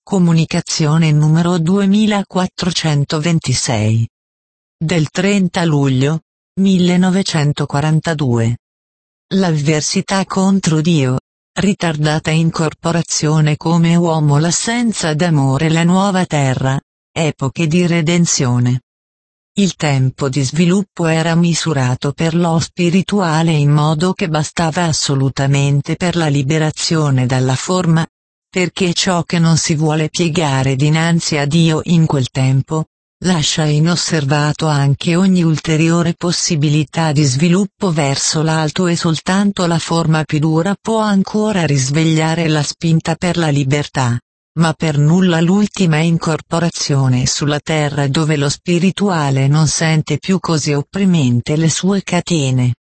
Comunicazione numero 2426. Del 30 luglio 1942. L'avversità contro Dio, ritardata incorporazione come uomo, l'assenza d'amore, la nuova terra, epoche di redenzione. Il tempo di sviluppo era misurato per lo spirituale in modo che bastava assolutamente per la liberazione dalla forma, perché ciò che non si vuole piegare dinanzi a Dio in quel tempo, lascia inosservato anche ogni ulteriore possibilità di sviluppo verso l'alto, e soltanto la forma più dura può ancora risvegliare la spinta per la libertà, ma per nulla l'ultima incorporazione sulla terra, dove lo spirituale non sente più così opprimente le sue catene.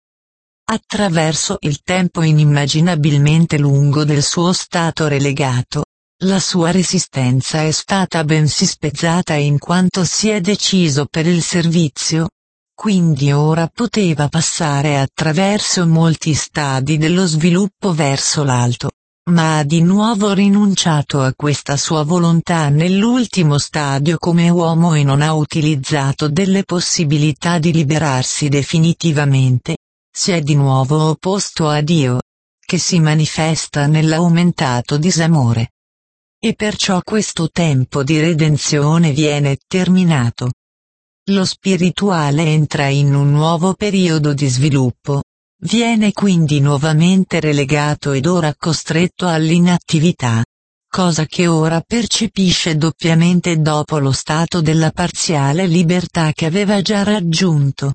Attraverso il tempo inimmaginabilmente lungo del suo stato relegato, la sua resistenza è stata bensì spezzata in quanto si è deciso per il servizio, quindi ora poteva passare attraverso molti stadi dello sviluppo verso l'alto, ma ha di nuovo rinunciato a questa sua volontà nell'ultimo stadio come uomo e non ha utilizzato delle possibilità di liberarsi definitivamente. Si è di nuovo opposto a Dio, che si manifesta nell'aumentato disamore. E perciò questo tempo di redenzione viene terminato. Lo spirituale entra in un nuovo periodo di sviluppo, viene quindi nuovamente relegato ed ora costretto all'inattività, cosa che ora percepisce doppiamente dopo lo stato della parziale libertà che aveva già raggiunto.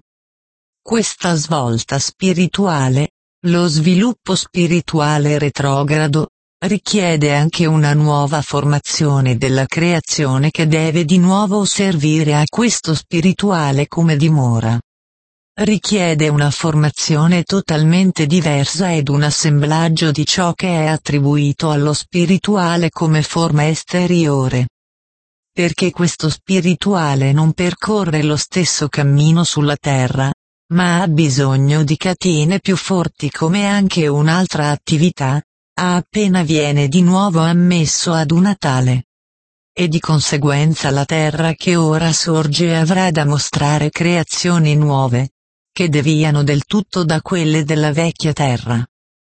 Questa svolta spirituale, lo sviluppo spirituale retrogrado, richiede anche una nuova formazione della creazione che deve di nuovo servire a questo spirituale come dimora. Richiede una formazione totalmente diversa ed un assemblaggio di ciò che è attribuito allo spirituale come forma esteriore. Perché questo spirituale non percorre lo stesso cammino sulla terra, ma ha bisogno di catene più forti come anche un'altra attività, appena viene di nuovo ammesso ad una tale. E di conseguenza la terra che ora sorge avrà da mostrare creazioni nuove, che deviano del tutto da quelle della vecchia terra.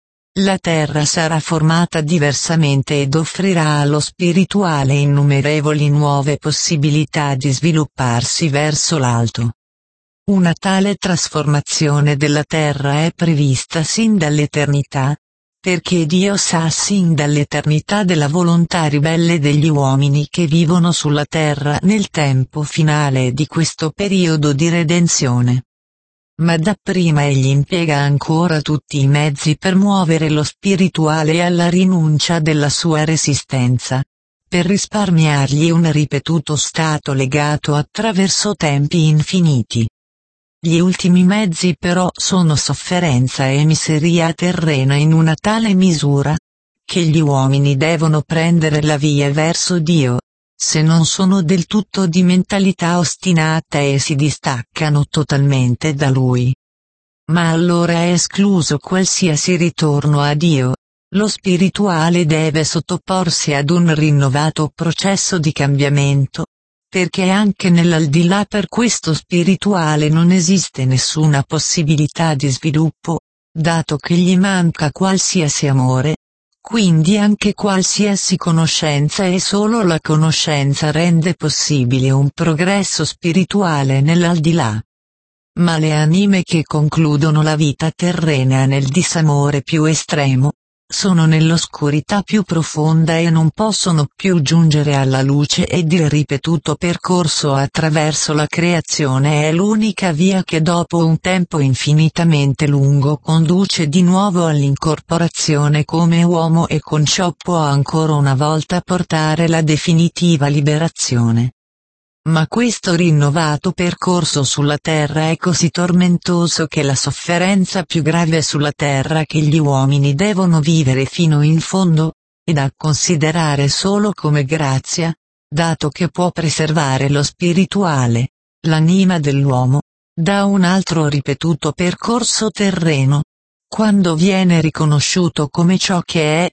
La terra sarà formata diversamente ed offrirà allo spirituale innumerevoli nuove possibilità di svilupparsi verso l'alto. Una tale trasformazione della terra è prevista sin dall'eternità, perché Dio sa sin dall'eternità della volontà ribelle degli uomini che vivono sulla terra nel tempo finale di questo periodo di redenzione. Ma dapprima egli impiega ancora tutti i mezzi per muovere lo spirituale alla rinuncia della sua resistenza, per risparmiargli un ripetuto stato legato attraverso tempi infiniti. Gli ultimi mezzi però sono sofferenza e miseria terrena in una tale misura, che gli uomini devono prendere la via verso Dio, se non sono del tutto di mentalità ostinata e si distaccano totalmente da Lui. Ma allora è escluso qualsiasi ritorno a Dio. Lo spirituale deve sottoporsi ad un rinnovato processo di cambiamento, perché anche nell'aldilà per questo spirituale non esiste nessuna possibilità di sviluppo, dato che gli manca qualsiasi amore, quindi anche qualsiasi conoscenza, e solo la conoscenza rende possibile un progresso spirituale nell'aldilà. Ma le anime che concludono la vita terrena nel disamore più estremo, sono nell'oscurità più profonda e non possono più giungere alla luce, ed il ripetuto percorso attraverso la creazione è l'unica via che dopo un tempo infinitamente lungo conduce di nuovo all'incorporazione come uomo, e con ciò può ancora una volta portare la definitiva liberazione. Ma questo rinnovato percorso sulla terra è così tormentoso che la sofferenza più grave sulla terra che gli uomini devono vivere fino in fondo, è da considerare solo come grazia, dato che può preservare lo spirituale, l'anima dell'uomo, da un altro ripetuto percorso terreno, quando viene riconosciuto come ciò che è,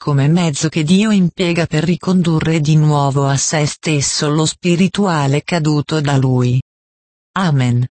come mezzo che Dio impiega per ricondurre di nuovo a se stesso lo spirituale caduto da Lui. Amen.